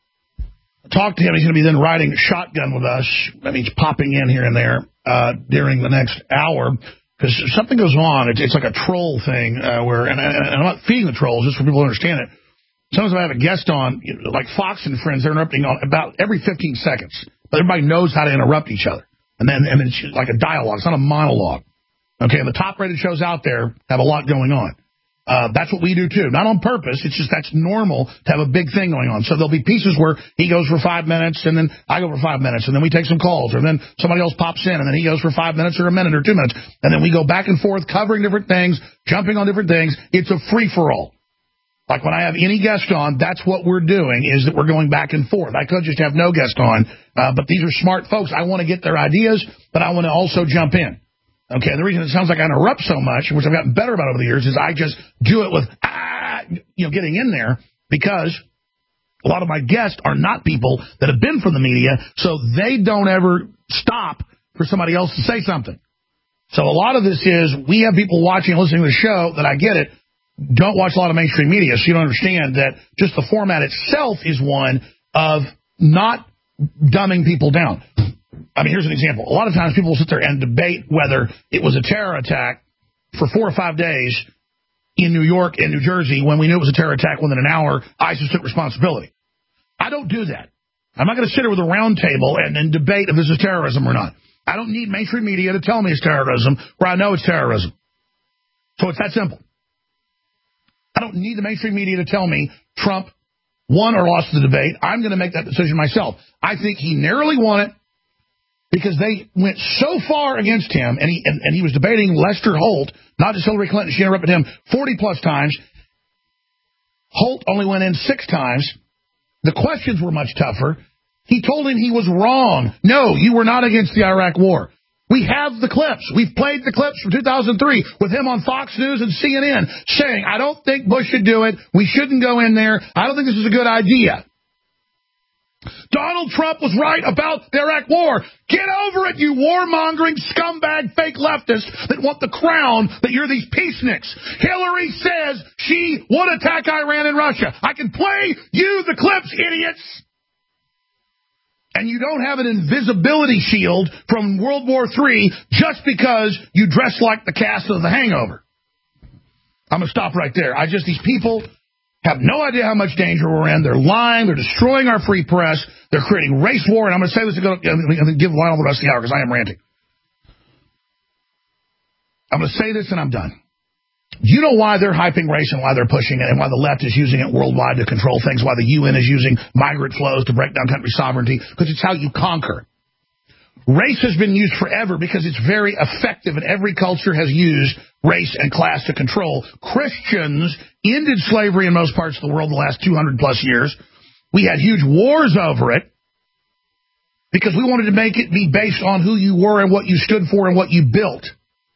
to talk to him. He's going to be then riding shotgun with us. That means popping in here and there during the next hour. Because if something goes on, it's like a troll thing where, and I'm not feeding the trolls, just for people to understand it. Sometimes I have a guest on, like Fox and Friends, they're interrupting on about every 15 seconds. But everybody knows how to interrupt each other. And then it's like a dialogue. It's not a monologue. Okay, and the top-rated shows out there have a lot going on. That's what we do, too. Not on purpose. It's just that's normal to have a big thing going on. So there'll be pieces where he goes for 5 minutes, and then I go for 5 minutes, and then we take some calls, or then somebody else pops in, and then he goes for 5 minutes or a minute or 2 minutes. And then we go back and forth covering different things, jumping on different things. It's a free-for-all. Like when I have any guest on, that's what we're doing, is that we're going back and forth. I could just have no guest on, but these are smart folks. I want to get their ideas, but I want to also jump in. Okay, the reason it sounds like I interrupt so much, which I've gotten better about over the years, is I just do it with, getting in there, because a lot of my guests are not people that have been from the media, so they don't ever stop for somebody else to say something. So a lot of this is, we have people watching and listening to the show that, I get it, don't watch a lot of mainstream media, so you don't understand that just the format itself is one of not dumbing people down. I mean, here's an example. A lot of times people will sit there and debate whether it was a terror attack for 4 or 5 days in New York and New Jersey when we knew it was a terror attack within an hour. ISIS took responsibility. I don't do that. I'm not going to sit here with a round table and debate if this is terrorism or not. I don't need mainstream media to tell me it's terrorism where I know it's terrorism. So it's that simple. I don't need the mainstream media to tell me Trump won or lost the debate. I'm going to make that decision myself. I think he narrowly won it because they went so far against him, and he was debating Lester Holt, not just Hillary Clinton. She interrupted him 40-plus times. Holt only went in 6 times. The questions were much tougher. He told him he was wrong. No, you were not against the Iraq war. We have the clips. We've played the clips from 2003 with him on Fox News and CNN saying, I don't think Bush should do it. We shouldn't go in there. I don't think this is a good idea. Donald Trump was right about the Iraq war. Get over it, you warmongering scumbag fake leftists that want the crown that you're these peaceniks. Hillary says she would attack Iran and Russia. I can play you the clips, idiots. And you don't have an invisibility shield from World War III just because you dress like the cast of The Hangover. I'm going to stop right there. These people have no idea how much danger we're in. They're lying. They're destroying our free press. They're creating race war. And I'm going to say this and give Lionel the rest of the hour because I am ranting. I'm going to say this and I'm done. You know why they're hyping race and why they're pushing it and why the left is using it worldwide to control things, why the UN is using migrant flows to break down country sovereignty, because it's how you conquer. Race has been used forever because it's very effective, and every culture has used race and class to control. Christians ended slavery in most parts of the world in the last 200-plus years. We had huge wars over it because we wanted to make it be based on who you were and what you stood for and what you built.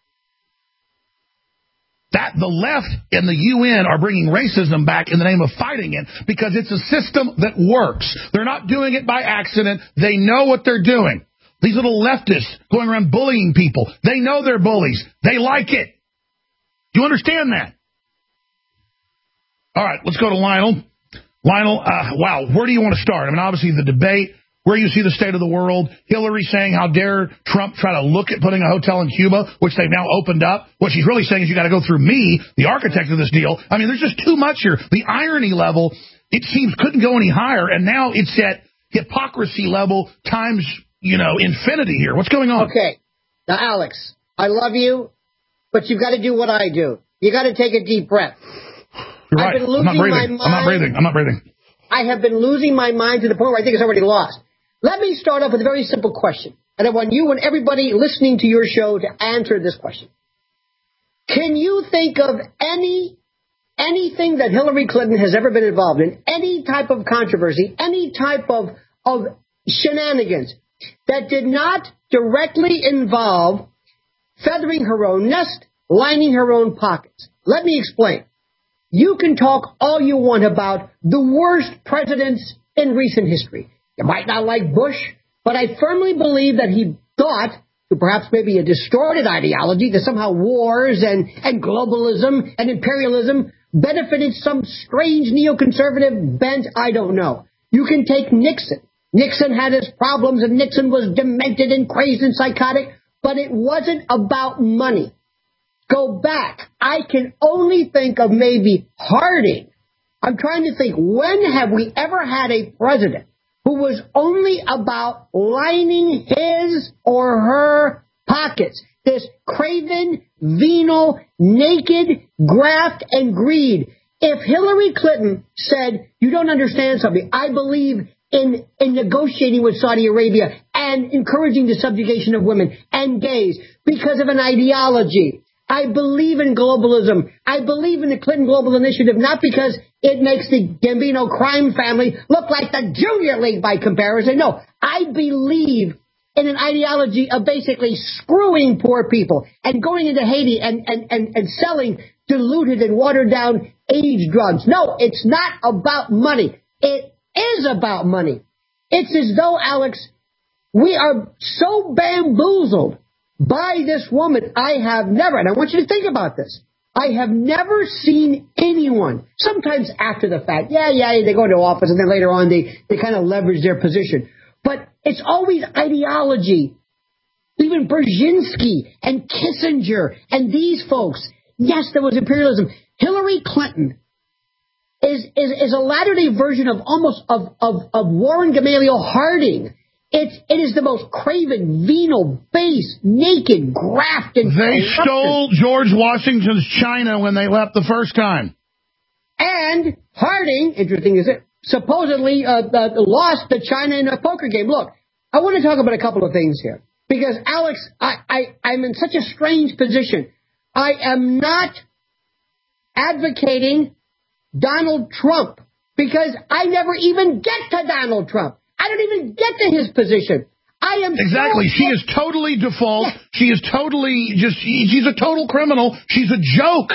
That the left and the UN are bringing racism back in the name of fighting it because it's a system that works. They're not doing it by accident. They know what they're doing. These little leftists going around bullying people, they know they're bullies. They like it. Do you understand that? All right, let's go to Lionel. Lionel, wow, where do you want to start? I mean, obviously the debate, where you see the state of the world, Hillary saying how dare Trump try to look at putting a hotel in Cuba, which they've now opened up. What she's really saying is you got to go through me, the architect of this deal. I mean, there's just too much here. The irony level, it seems, couldn't go any higher, and now it's at hypocrisy level times, infinity here. What's going on? Okay. Now, Alex, I love you, but you've got to do what I do. You got to take a deep breath. You're right. I'm not breathing. I have been losing my mind to the point where I think it's already lost. Let me start off with a very simple question. And I want you and everybody listening to your show to answer this question. Can you think of anything that Hillary Clinton has ever been involved in, any type of controversy, any type of shenanigans that did not directly involve feathering her own nest, lining her own pockets? Let me explain. You can talk all you want about the worst presidents in recent history. You might not like Bush, but I firmly believe that he thought, through perhaps maybe a distorted ideology, that somehow wars and globalism and imperialism benefited some strange neoconservative bent. I don't know. You can take Nixon. Nixon had his problems, and Nixon was demented and crazed and psychotic, but it wasn't about money. Go back. I can only think of maybe Harding. I'm trying to think, when have we ever had a president who was only about lining his or her pockets? This craven, venal, naked graft and greed. If Hillary Clinton said, you don't understand something, I believe in negotiating with Saudi Arabia and encouraging the subjugation of women and gays because of an ideology. I believe in globalism. I believe in the Clinton Global Initiative, not because it makes the Gambino crime family look like the Junior League by comparison. No, I believe in an ideology of basically screwing poor people and going into Haiti and selling diluted and watered down age drugs. No, it's not about money. It is about money. It's as though, Alex, we are so bamboozled by this woman. I have never, and I want you to think about this, I have never seen anyone, sometimes after the fact, they go into office and then later on they kind of leverage their position. But it's always ideology. Even Brzezinski and Kissinger and these folks. Yes, there was imperialism. Hillary Clinton is a latter-day version of Warren Gamaliel Harding. It is the most craven, venal, base, naked, grafted. They stole George Washington's China when they left the first time. And Harding, interesting is it, supposedly lost to China in a poker game. Look, I want to talk about a couple of things here. Because, Alex, I'm in such a strange position. I am not advocating Donald Trump because I never even get to Donald Trump. I don't even get to his position. I am exactly. She is totally default. Yeah. She is totally she's a total criminal. She's a joke.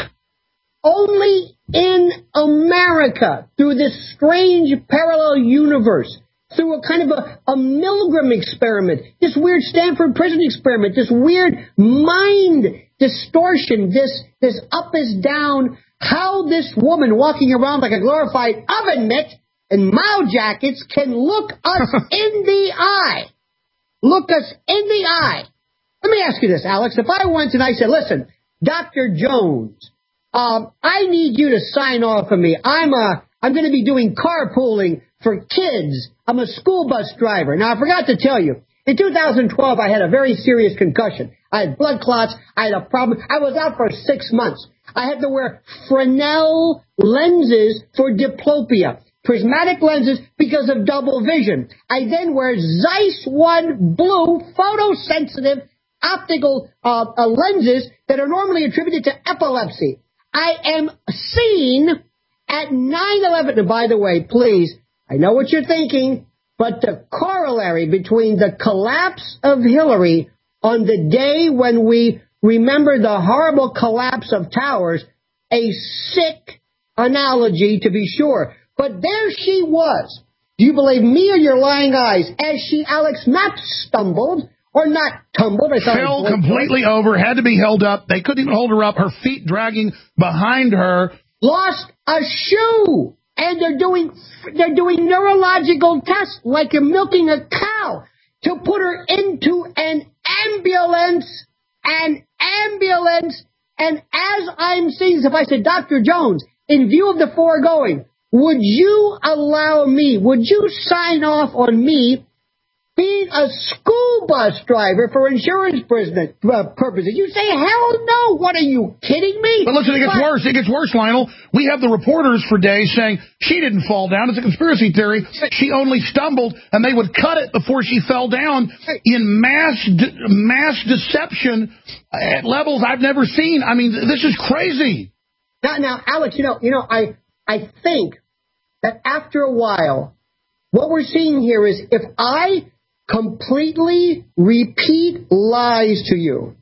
Only in America, through this strange parallel universe, through a kind of a Milgram experiment, this weird Stanford prison experiment, this weird mind distortion, this up is down, how this woman walking around like a glorified oven mitt and Mao jackets can look us in the eye. Look us in the eye. Let me ask you this, Alex. If I went and I said, listen, Dr. Jones, I need you to sign off for me. I'm going to be doing carpooling for kids. I'm a school bus driver. Now, I forgot to tell you, in 2012, I had a very serious concussion. I had blood clots. I had a problem. I was out for 6 months. I had to wear Fresnel lenses for diplopia, prismatic lenses because of double vision. I then wear Zeiss 1 blue photosensitive optical lenses that are normally attributed to epilepsy. I am seen at 9/11. And by the way, please, I know what you're thinking, but the corollary between the collapse of Hillary on the day when we remember the horrible collapse of towers, a sick analogy to be sure. But there she was. Do you believe me or your lying eyes? As she, Alex, not stumbled or not tumbled. Fell completely over, had to be held up. They couldn't even hold her up. Her feet dragging behind her. Lost a shoe. And they're doing neurological tests like you're milking a cow to put her into an ambulance. And as I'm seeing this, if I said, Dr. Jones, in view of the foregoing, would you allow me, would you sign off on me being a school bus driver for insurance purposes? You say, hell no. What are you kidding me? But listen, it gets worse. It gets worse, Lionel. We have the reporters for days saying she didn't fall down. It's a conspiracy theory. She only stumbled, and they would cut it before she fell down in mass deception at levels I've never seen. I mean, this is crazy. Now, Alex, I think that after a while, what we're seeing here is if I completely repeat lies to you.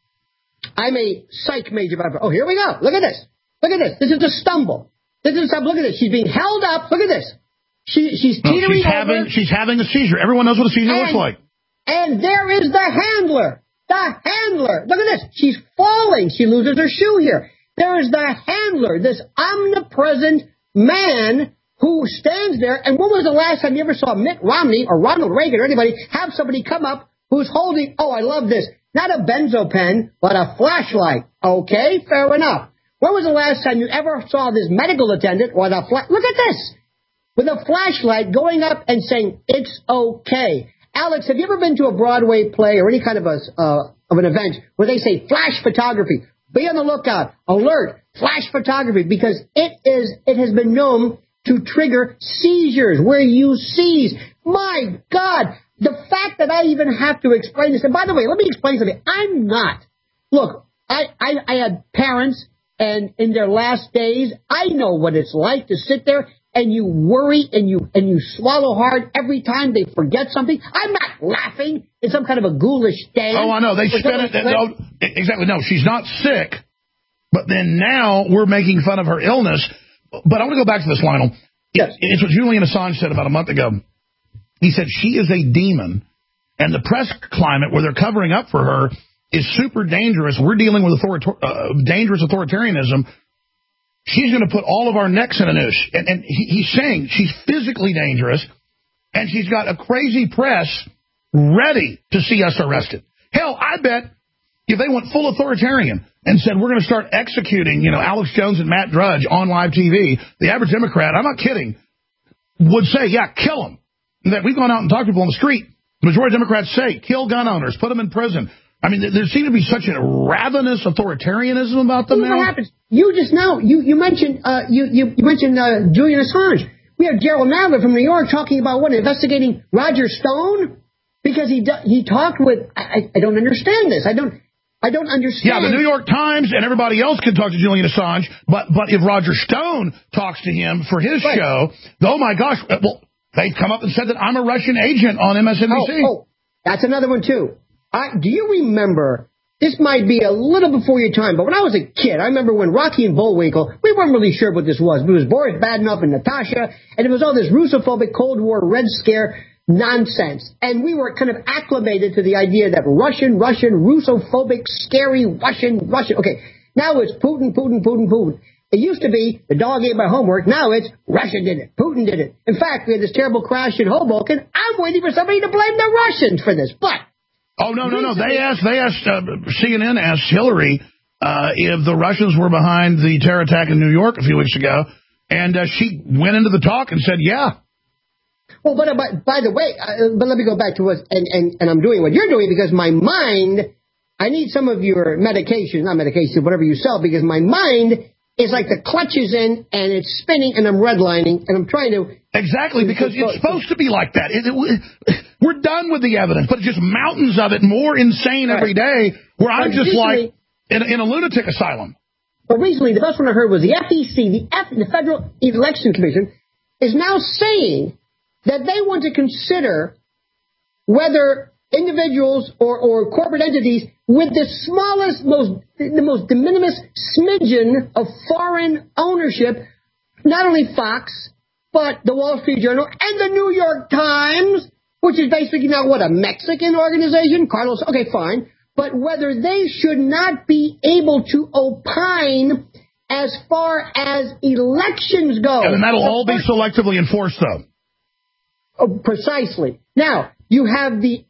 I'm a psych major. Oh, here we go. Look at this. Look at this. This is a stumble. Look at this. She's being held up. Look at this. She's teetering over. She's having a seizure. Everyone knows what a seizure looks like. And there is the handler. The handler. Look at this. She's falling. She loses her shoe here. There is the handler, this omnipresent man who stands there. And when was the last time you ever saw Mitt Romney or Ronald Reagan or anybody have somebody come up who's holding, oh, I love this, not a benzo pen, but a flashlight? Okay, fair enough. When was the last time you ever saw this medical attendant with a look at this, with a flashlight going up and saying, it's okay? Alex, have you ever been to a Broadway play or any kind of an event where they say flash photography? Be on the lookout, alert, flash photography, because it has been known to trigger seizures where you seize. My God, the fact that I even have to explain this. And by the way, let me explain something. I'm not. Look, I had parents, and in their last days, I know what it's like to sit there and you worry and you swallow hard every time they forget something. I'm not laughing in some kind of a ghoulish stand. Oh, I know. They spin it. No, exactly. No, she's not sick. But then now we're making fun of her illness. But I want to go back to this, Lionel. Yes. It's what Julian Assange said about a month ago. He said she is a demon, and the press climate where they're covering up for her is super dangerous. We're dealing with dangerous authoritarianism. She's going to put all of our necks in a noose. And he's saying she's physically dangerous, and she's got a crazy press ready to see us arrested. Hell, I bet if they went full authoritarian and said, we're going to start executing, Alex Jones and Matt Drudge on live TV, the average Democrat, I'm not kidding, would say, yeah, kill them. That we've gone out and talked to people on the street. The majority of Democrats say, kill gun owners, put them in prison. I mean, there seems to be such a ravenous authoritarianism about them now. What happens? You just know, you mentioned Julian Assange. We have Gerald Nadler from New York talking about investigating Roger Stone because he talked with. I don't understand this. I don't understand. Yeah, the New York Times and everybody else can talk to Julian Assange, but if Roger Stone talks to him for his show, oh my gosh, well, they've come up and said that I'm a Russian agent on MSNBC. Oh, that's another one too. Do you remember this might be a little before your time, but when I was a kid, I remember when Rocky and Bullwinkle, we weren't really sure what this was. It was Boris Badenoch and Natasha, and it was all this Russophobic Cold War Red Scare nonsense. And we were kind of acclimated to the idea that Russian, Russophobic, scary, Russian. Okay, now it's Putin. It used to be the dog ate my homework. Now it's Russia did it. Putin did it. In fact, we had this terrible crash in Hoboken. I'm waiting for somebody to blame the Russians for this. But no. CNN asked Hillary if the Russians were behind the terror attack in New York a few weeks ago, and she went into the talk and said, yeah. Well, but by the way, but let me go back to what, and I'm doing what you're doing because my mind, I need some of your medication, not medication, whatever you sell, because my mind is like the clutch is in and it's spinning and I'm redlining and I'm trying to... Exactly, because it's supposed to be like that. We're done with the evidence, but it's just mountains of it, more insane every day, where I'm just like in a lunatic asylum. But recently, the best one I heard was the FEC, the Federal Election Commission, is now saying that they want to consider whether individuals or corporate entities with the smallest, the most de minimis smidgen of foreign ownership, not only Fox, but the Wall Street Journal and the New York Times, which is basically now what, a Mexican organization? Carlos, okay, fine. But whether they should not be able to opine as far as elections go. And that'll all be selectively enforced, though. Oh, precisely. Now, you have the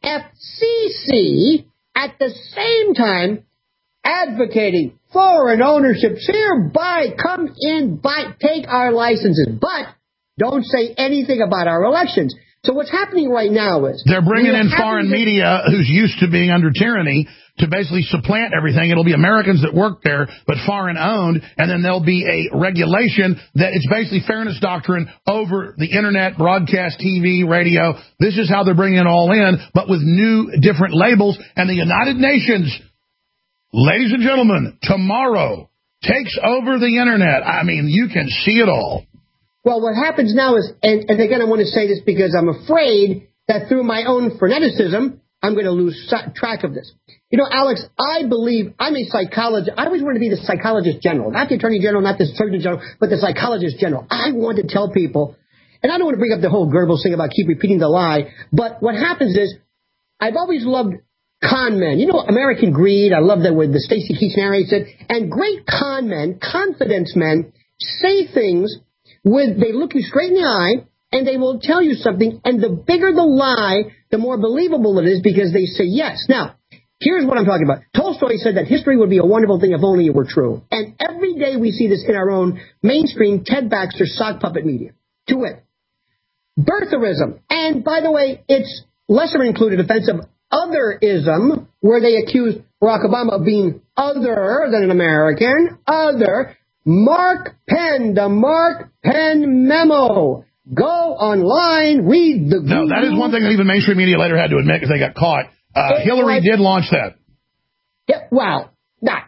FCC at the same time advocating foreign ownership. Here, buy, come in, buy, take our licenses, but don't say anything about our elections. So what's happening right now is... They're bringing in foreign media who's used to being under tyranny to basically supplant everything. It'll be Americans that work there, but foreign-owned, and then there'll be a regulation that it's basically fairness doctrine over the Internet, broadcast, TV, radio. This is how they're bringing it all in, but with new, different labels. And the United Nations, ladies and gentlemen, tomorrow takes over the Internet. I mean, you can see it all. Well, what happens now is, and again, I want to say this because I'm afraid that through my own freneticism, I'm going to lose track of this. You know, Alex, I believe I'm a psychologist. I always wanted to be the psychologist general, not the attorney general, not the surgeon general, but the psychologist general. I want to tell people, and I don't want to bring up the whole Goebbels thing about keep repeating the lie, but what happens is I've always loved con men. You know, American Greed, I love that where the Stacey Keach narrates it, and great con men, confidence men, say things they look you straight in the eye, and they will tell you something, and the bigger the lie, the more believable it is because they say yes. Now, here's what I'm talking about. Tolstoy said that history would be a wonderful thing if only it were true. And every day we see this in our own mainstream Ted Baxter sock puppet media. To wit, birtherism. And by the way, it's lesser included offense of otherism, where they accuse Barack Obama of being other than an American, other. Mark Penn, the Mark Penn memo. Go online, read the Google. No, that is one thing that even mainstream media later had to admit because they got caught. Hillary did launch that. Yeah, well, not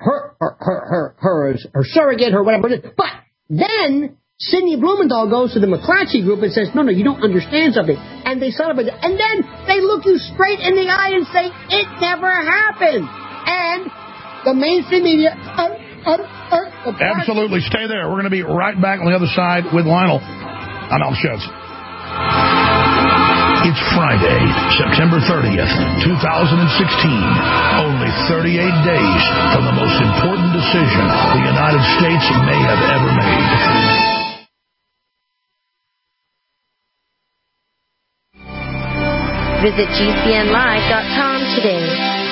her surrogate, her whatever it is. But then Sidney Blumenthal goes to the McClatchy group and says, no, you don't understand something. And they celebrate it. And then they look you straight in the eye and say, it never happened. And the mainstream media... Absolutely. Stay there. We're going to be right back on the other side with Lionel on Al Shows. It's Friday, September 30th, 2016. Only 38 days from the most important decision the United States may have ever made. Visit GCNlive.com today.